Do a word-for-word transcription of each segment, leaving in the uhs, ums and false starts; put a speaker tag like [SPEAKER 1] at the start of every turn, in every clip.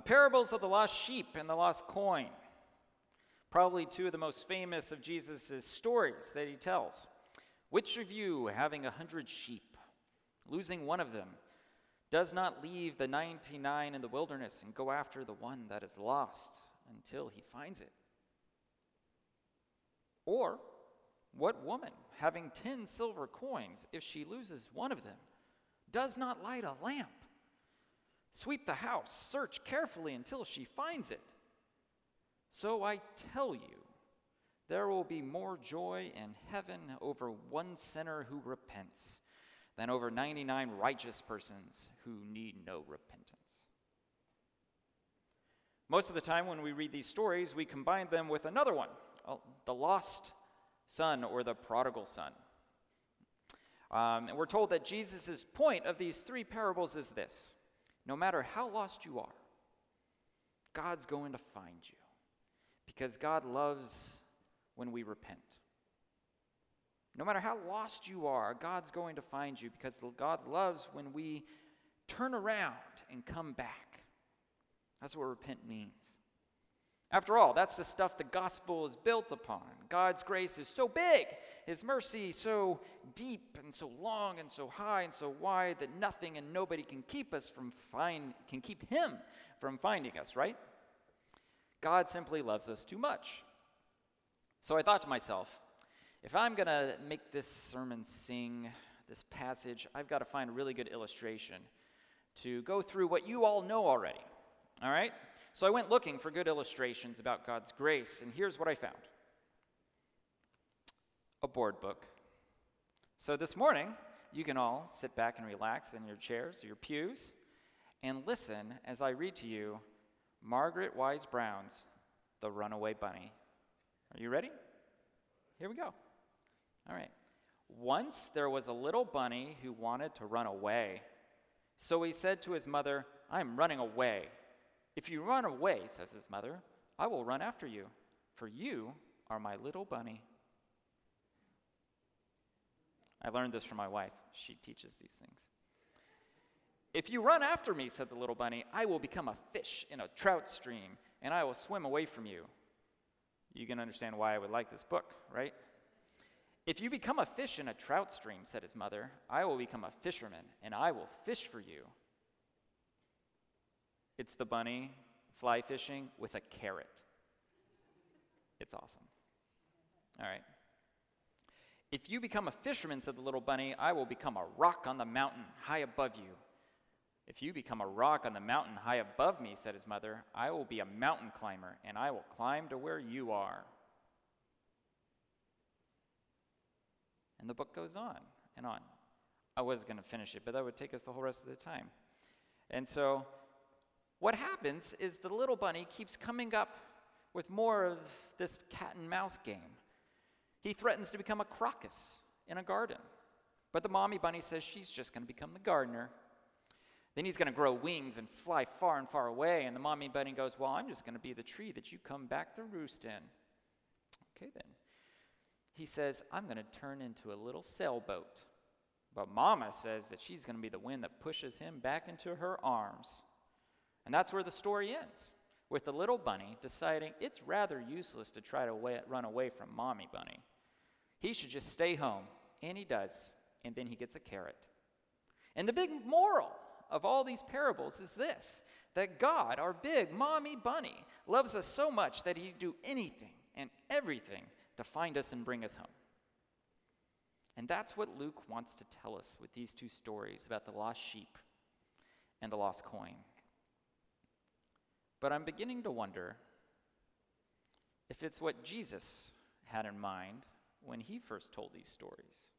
[SPEAKER 1] parables of the lost sheep and the lost coin. Probably two of the most famous of Jesus' stories that he tells. Which of you, having a hundred sheep, losing one of them, does not leave the ninety-nine in the wilderness and go after the one that is lost until he finds it? Or, what woman, having ten silver coins, if she loses one of them, does not light a lamp, sweep the house, search carefully until she finds it? So I tell you, there will be more joy in heaven over one sinner who repents than over ninety-nine righteous persons who need no repentance. Most of the time when we read these stories, we combine them with another one, the lost son or the prodigal son. Um, and we're told that Jesus' point of these three parables is this: no matter how lost you are, God's going to find you, because God loves when we repent. No matter how lost you are, God's going to find you, because God loves when we turn around and come back. That's what repent means. After all, that's the stuff the gospel is built upon. God's grace is so big, his mercy so deep and so long and so high and so wide that nothing and nobody can keep us from find can keep him from finding us, right? God simply loves us too much. So I thought to myself, if I'm going to make this sermon sing this passage, I've got to find a really good illustration to go through what you all know already. All right? So I went looking for good illustrations about God's grace, and here's what I found. A board book. So this morning, you can all sit back and relax in your chairs or your pews and listen as I read to you Margaret Wise Brown's The Runaway Bunny. Are you ready? Here we go. All right. Once there was a little bunny who wanted to run away. So he said to his mother, "I'm running away. If you run away," says his mother, "I will run after you, for you are my little bunny." I learned this from my wife. She teaches these things. "If you run after me," said the little bunny, "I will become a fish in a trout stream, and I will swim away from you." You can understand why I would like this book, right? "If you become a fish in a trout stream," said his mother, "I will become a fisherman, and I will fish for you." It's the bunny fly fishing with a carrot. It's awesome. All right. "If you become a fisherman," said the little bunny, "I will become a rock on the mountain high above you." "If you become a rock on the mountain high above me," said his mother, "I will be a mountain climber, and I will climb to where you are." And the book goes on and on. I was going to finish it, but that would take us the whole rest of the time. And so what happens is the little bunny keeps coming up with more of this cat and mouse game. He threatens to become a crocus in a garden, but the mommy bunny says she's just going to become the gardener. Then he's going to grow wings and fly far and far away, and the mommy bunny goes, "Well, I'm just going to be the tree that you come back to roost in." Okay, then. He says, "I'm going to turn into a little sailboat." But Mama says that she's going to be the wind that pushes him back into her arms. And that's where the story ends, with the little bunny deciding it's rather useless to try to wa- run away from Mommy Bunny. He should just stay home, and he does, and then he gets a carrot. And the big moral of all these parables is this, that God, our big Mommy Bunny, loves us so much that he'd do anything and everything to find us and bring us home. And that's what Luke wants to tell us with these two stories about the lost sheep and the lost coin. But I'm beginning to wonder if it's what Jesus had in mind when he first told these stories.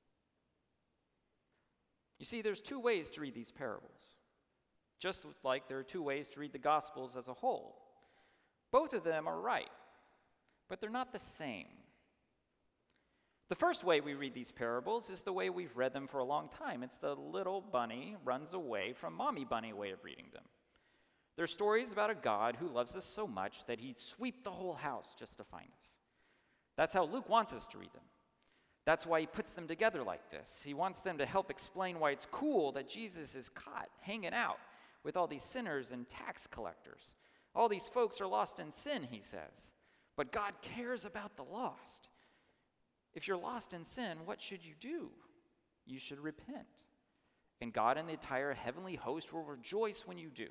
[SPEAKER 1] You see, there's two ways to read these parables, just like there are two ways to read the Gospels as a whole. Both of them are right, but they're not the same. The first way we read these parables is the way we've read them for a long time. It's the little bunny runs away from Mommy Bunny way of reading them. They're stories about a God who loves us so much that he'd sweep the whole house just to find us. That's how Luke wants us to read them. That's why he puts them together like this. He wants them to help explain why it's cool that Jesus is caught hanging out with all these sinners and tax collectors, All these folks are lost in sin, he says. But God cares about the lost. If you're lost in sin, what should you do? You should repent. And God and the entire heavenly host will rejoice when you do.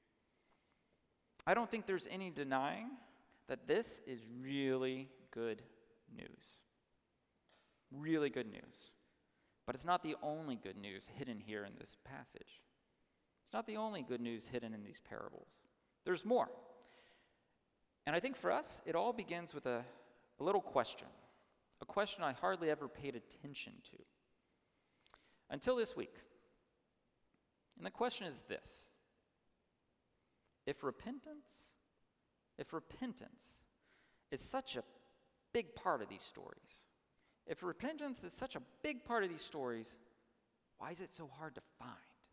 [SPEAKER 1] I don't think there's any denying that this is really good news. Really good news. But it's not the only good news hidden here in this passage. It's not the only good news hidden in these parables. There's more. And I think for us, it all begins with a, a little question. A question I hardly ever paid attention to. Until this week. And the question is this. If repentance, if repentance is such a big part of these stories, if repentance is such a big part of these stories, why is it so hard to find?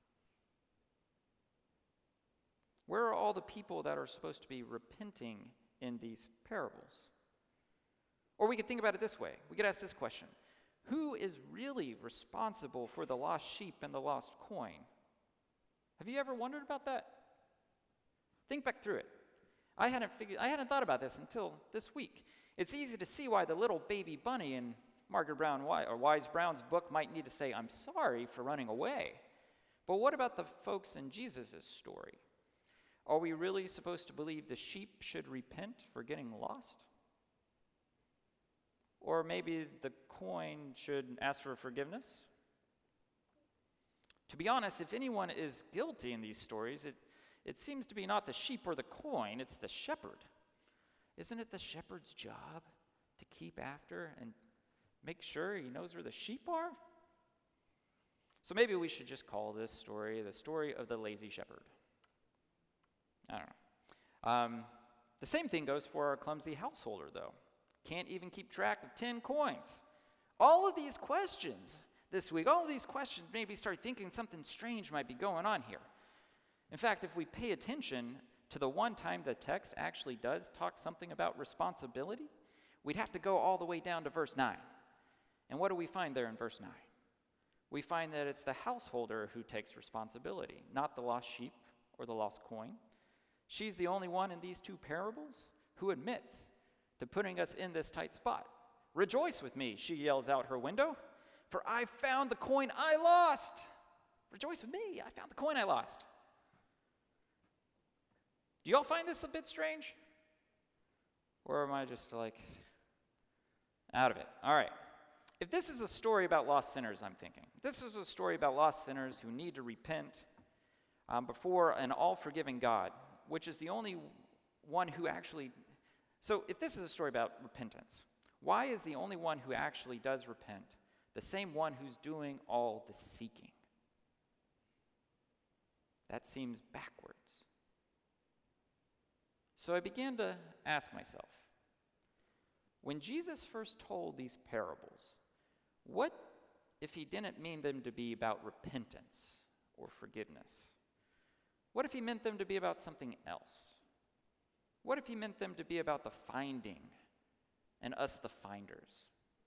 [SPEAKER 1] Where are all the people that are supposed to be repenting in these parables? Or we could think about it this way. We could ask this question. Who is really responsible for the lost sheep and the lost coin? Have you ever wondered about that? Think back through it. I hadn't figured, I hadn't thought about this until this week. It's easy to see why the little baby bunny in Margaret Brown or Wise Brown's book might need to say, "I'm sorry for running away." But what about the folks in Jesus' story? Are we really supposed to believe the sheep should repent for getting lost? Or maybe the coin should ask for forgiveness? To be honest, if anyone is guilty in these stories, it, it seems to be not the sheep or the coin, it's the shepherd. Isn't it the shepherd's job to keep after and make sure he knows where the sheep are? So maybe we should just call this story the story of the lazy shepherd. I don't know. Um, the same thing goes for our clumsy householder, though. Can't even keep track of ten coins. All of these questions this week, all of these questions made me start thinking something strange might be going on here. In fact, if we pay attention to the one time the text actually does talk something about responsibility, we'd have to go all the way down to verse nine. And what do we find there in verse nine? We find that it's the householder who takes responsibility, not the lost sheep or the lost coin. She's the only one in these two parables who admits to putting us in this tight spot. "Rejoice with me," she yells out her window, "for I found the coin I lost." Rejoice with me, I found the coin I lost. Do y'all find this a bit strange? Or am I just like out of it? All right. If this is a story about lost sinners, I'm thinking, if this is a story about lost sinners who need to repent um, before an all-forgiving God, which is the only one who actually... So if this is a story about repentance, why is the only one who actually does repent the same one who's doing all the seeking? That seems backwards. So I began to ask myself, when Jesus first told these parables, what if he didn't mean them to be about repentance or forgiveness? What if he meant them to be about something else? What if he meant them to be about the finding and us the finders?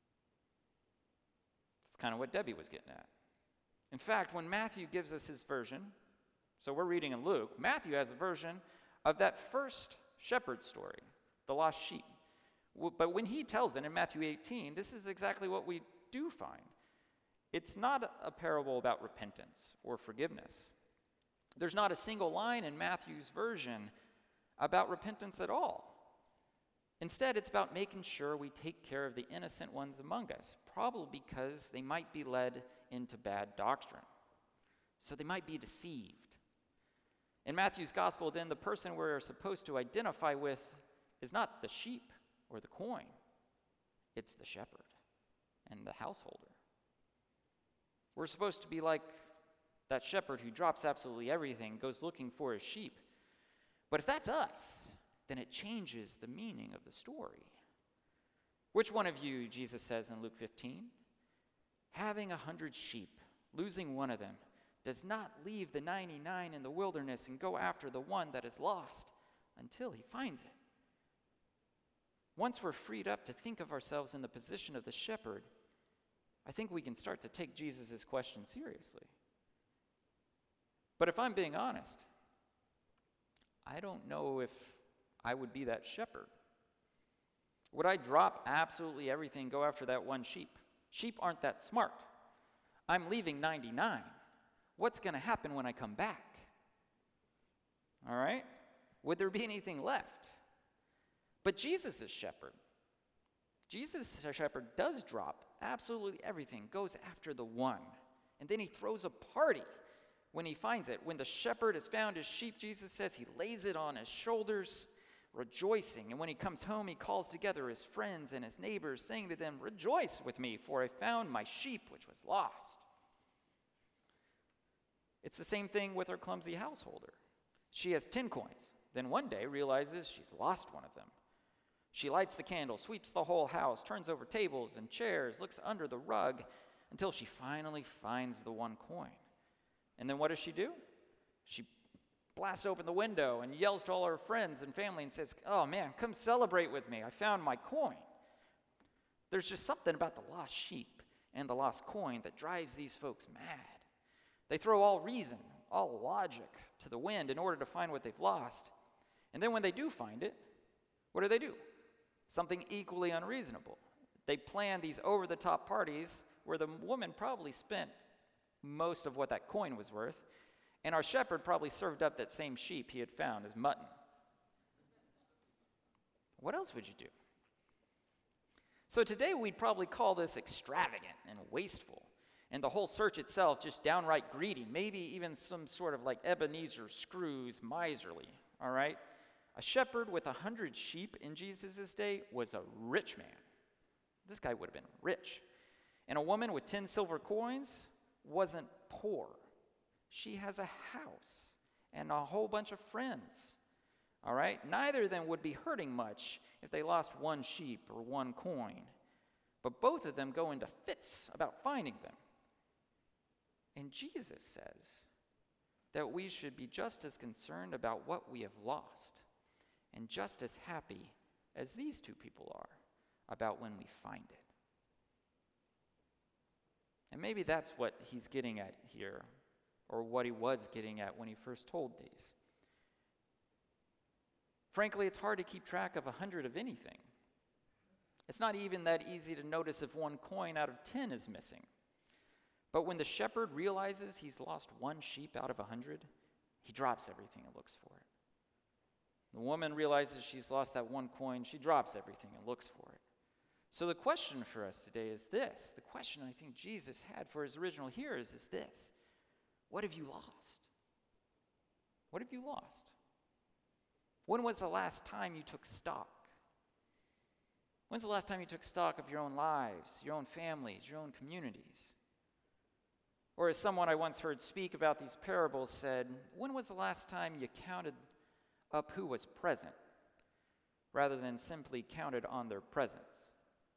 [SPEAKER 1] That's kind of what Debbie was getting at. In fact, when Matthew gives us his version, so we're reading in Luke, Matthew has a version of that first shepherd story, the lost sheep. But when he tells it in Matthew eighteen, this is exactly what we do find. It's not a parable about repentance or forgiveness. There's not a single line in Matthew's version about repentance at all. Instead, it's about making sure we take care of the innocent ones among us, probably because they might be led into bad doctrine. So they might be deceived. In Matthew's gospel, then, the person we're supposed to identify with is not the sheep or the coin. It's the shepherd and the householder. We're supposed to be like that shepherd who drops absolutely everything, goes looking for his sheep. But if that's us, then it changes the meaning of the story. Which one of you, Jesus says in Luke fifteen, having a hundred sheep, losing one of them, does not leave the ninety-nine in the wilderness and go after the one that is lost until he finds it? Once we're freed up to think of ourselves in the position of the shepherd, I think we can start to take Jesus' question seriously. But if I'm being honest, I don't know if I would be that shepherd. Would I drop absolutely everything, go after that one sheep? Sheep aren't that smart. I'm leaving ninety-nine. What's going to happen when I come back? All right? Would there be anything left? But Jesus is shepherd. Jesus, our shepherd, does drop absolutely everything, goes after the one. And then he throws a party when he finds it. When the shepherd has found his sheep, Jesus says he lays it on his shoulders, rejoicing. And when he comes home, he calls together his friends and his neighbors, saying to them, "Rejoice with me, for I found my sheep which was lost." It's the same thing with our clumsy householder. She has ten coins, then one day realizes she's lost one of them. She lights the candle, sweeps the whole house, turns over tables and chairs, looks under the rug until she finally finds the one coin. And then what does she do? She blasts open the window and yells to all her friends and family and says, "Oh man, come celebrate with me. I found my coin." There's just something about the lost sheep and the lost coin that drives these folks mad. They throw all reason, all logic to the wind in order to find what they've lost. And then when they do find it, what do they do? Something equally unreasonable. They plan these over-the-top parties where the woman probably spent most of what that coin was worth, and our shepherd probably served up that same sheep he had found as mutton. What else would you do? So today we'd probably call this extravagant and wasteful, and the whole search itself just downright greedy, maybe even some sort of like Ebenezer Scrooge miserly, all right? A shepherd with a hundred sheep in Jesus' day was a rich man. This guy would have been rich. And a woman with ten silver coins wasn't poor. She has a house and a whole bunch of friends, all right? Neither of them would be hurting much if they lost one sheep or one coin. But both of them go into fits about finding them. And Jesus says that we should be just as concerned about what we have lost and just as happy as these two people are about when we find it. And maybe that's what he's getting at here, or what he was getting at when he first told these. Frankly, it's hard to keep track of a hundred of anything. It's not even that easy to notice if one coin out of ten is missing. But when the shepherd realizes he's lost one sheep out of a hundred, he drops everything and looks for it. The woman realizes she's lost that one coin. She drops everything and looks for it. So the question for us today is this. The question I think Jesus had for his original hearers is this. What have you lost? What have you lost? When was the last time you took stock? When's the last time you took stock of your own lives, your own families, your own communities? Or as someone I once heard speak about these parables said, when was the last time you counted up who was present rather than simply counted on their presence?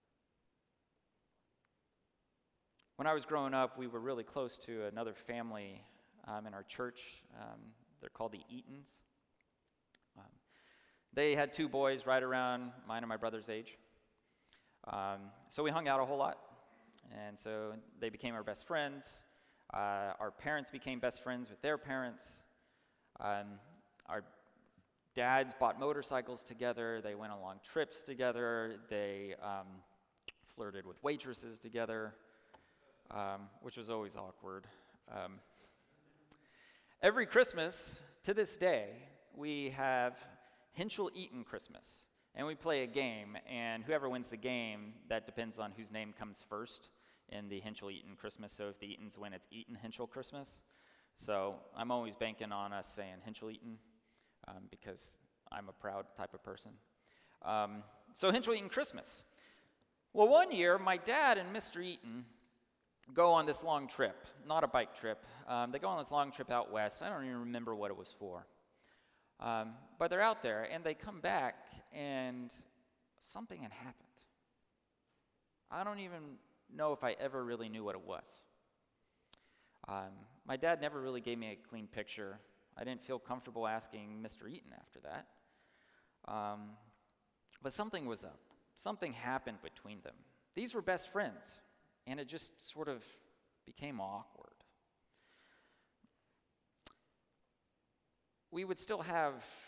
[SPEAKER 1] When I was growing up, we were really close to another family um, in our church. Um, they're called the Eatons. Um, they had two boys right around mine and my brother's age. Um, so we hung out a whole lot. And so they became our best friends. Uh, our parents became best friends with their parents. Um, our dads bought motorcycles together. They went on long trips together. They um, flirted with waitresses together. Um, which was always awkward. Um, every Christmas, to this day, we have Henschel Eaton Christmas, and we play a game, and whoever wins the game, that depends on whose name comes first in the Henschel Eaton Christmas. So if the Eatons win, it's Eaton Henschel Christmas. So I'm always banking on us saying Henschel Eaton um, because I'm a proud type of person. Um, so Henschel Eaton Christmas. Well, one year, my dad and Mister Eaton go on this long trip, not a bike trip. Um, they go on this long trip out west. I don't even remember what it was for. Um, but they're out there, and they come back, and something had happened. I don't even know if I ever really knew what it was. Um, my dad never really gave me a clean picture. I didn't feel comfortable asking Mister Eaton after that. Um, but something was up. Something happened between them. These were best friends. And it just sort of became awkward. We would still have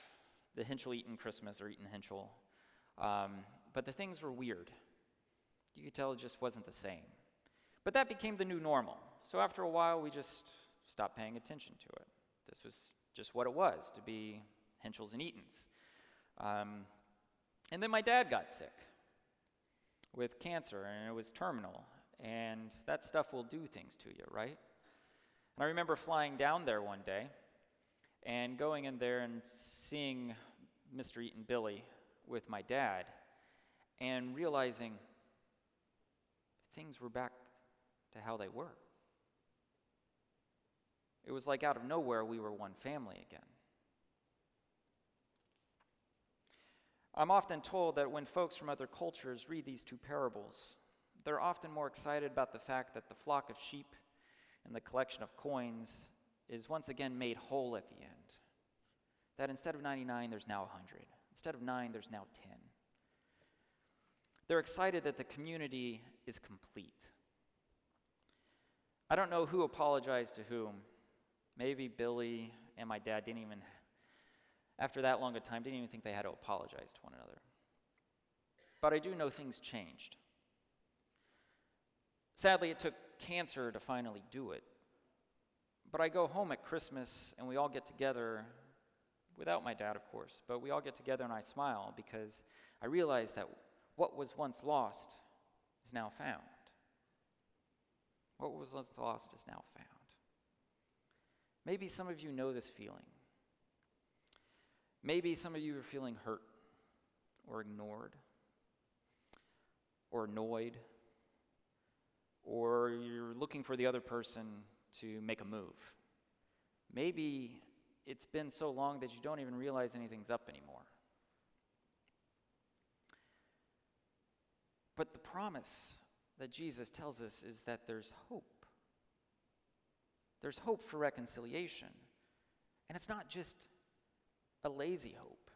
[SPEAKER 1] the Hinchel Eaton Christmas or Eaton Hinchel. Um, but the things were weird. You could tell it just wasn't the same. But that became the new normal. So after a while, we just stopped paying attention to it. This was just what it was to be Hinchels and Eatons. Um, and then my dad got sick with cancer, and it was terminal. And that stuff will do things to you, right? And I remember flying down there one day and going in there and seeing Mister Eaton Billy with my dad and realizing things were back to how they were. It was like out of nowhere we were one family again. I'm often told that when folks from other cultures read these two parables, they're often more excited about the fact that the flock of sheep and the collection of coins is once again made whole at the end. That instead of ninety-nine, there's now one hundred. Instead of nine, there's now ten. They're excited that the community is complete. I don't know who apologized to whom. Maybe Billy and my dad didn't even, after that long a time, didn't even think they had to apologize to one another. But I do know things changed. Sadly, it took cancer to finally do it. But I go home at Christmas and we all get together, without my dad, of course, but we all get together and I smile because I realize that what was once lost is now found. What was once lost is now found. Maybe some of you know this feeling. Maybe some of you are feeling hurt or ignored or annoyed, or you're looking for the other person to make a move. Maybe it's been so long that you don't even realize anything's up anymore. But the promise that Jesus tells us is that there's hope. There's hope for reconciliation. And it's not just a lazy hope.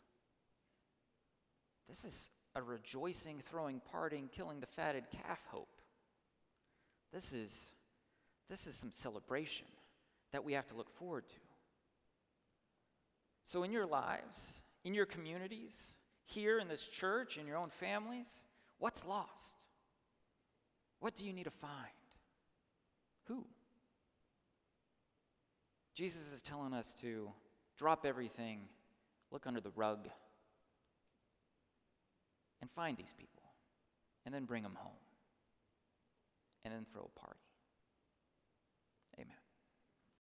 [SPEAKER 1] This is a rejoicing, throwing, partying, killing the fatted calf hope. This is, this is some celebration that we have to look forward to. So in your lives, in your communities, here in this church, in your own families, what's lost? What do you need to find? Who? Jesus is telling us to drop everything, look under the rug, and find these people, and then bring them home, and then throw a party.